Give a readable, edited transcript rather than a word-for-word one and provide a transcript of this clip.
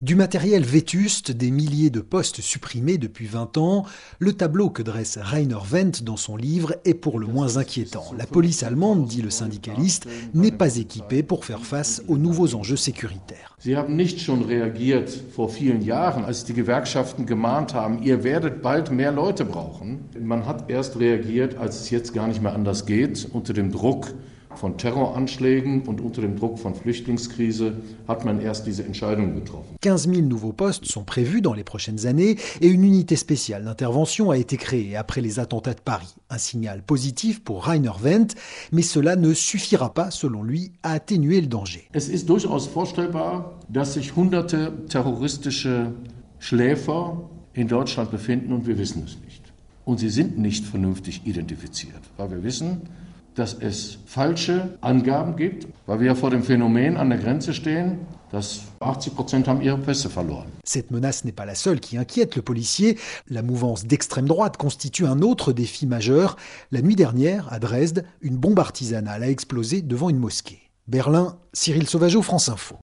Du matériel vétuste, des milliers de postes supprimés depuis 20 ans, le tableau que dresse Rainer Wendt dans son livre est pour le moins inquiétant. La police allemande, dit le syndicaliste, n'est pas équipée pour faire face aux nouveaux enjeux sécuritaires. Sie haben nicht schon reagiert vor vielen Jahren, als die Gewerkschaften gemahnt haben, ihr werdet bald mehr Leute brauchen. Man hat erst reagiert, als es jetzt gar nicht mehr anders geht, unter dem Druck von Terroranschlägen und unter dem Druck von Flüchtlingskrise hat man erst diese Entscheidung getroffen. 15 000 nouveaux postes sont prévus dans les prochaines années et une unité spéciale d'intervention a été créée après les attentats de Paris. Un signal positif pour Rainer Wendt, mais cela ne suffira pas, selon lui, à atténuer le danger. Es ist durchaus vorstellbar, dass sich hunderte terroristische Schläfer in Deutschland befinden und wir wissen es nicht. Und sie sind nicht vernünftig identifiziert, weil wir wissen, dass es falsche Angaben gibt, weil wir ja vor dem Phänomen an der Grenze stehen, dass 80% haben ihre Pässe verloren. Cette menace n'est pas la seule qui inquiète le policier. La mouvance d'extrême droite constitue un autre défi majeur. La nuit dernière, à Dresde, une bombe artisanale a explosé devant une mosquée. Berlin, Cyril Sauvageau, France Info.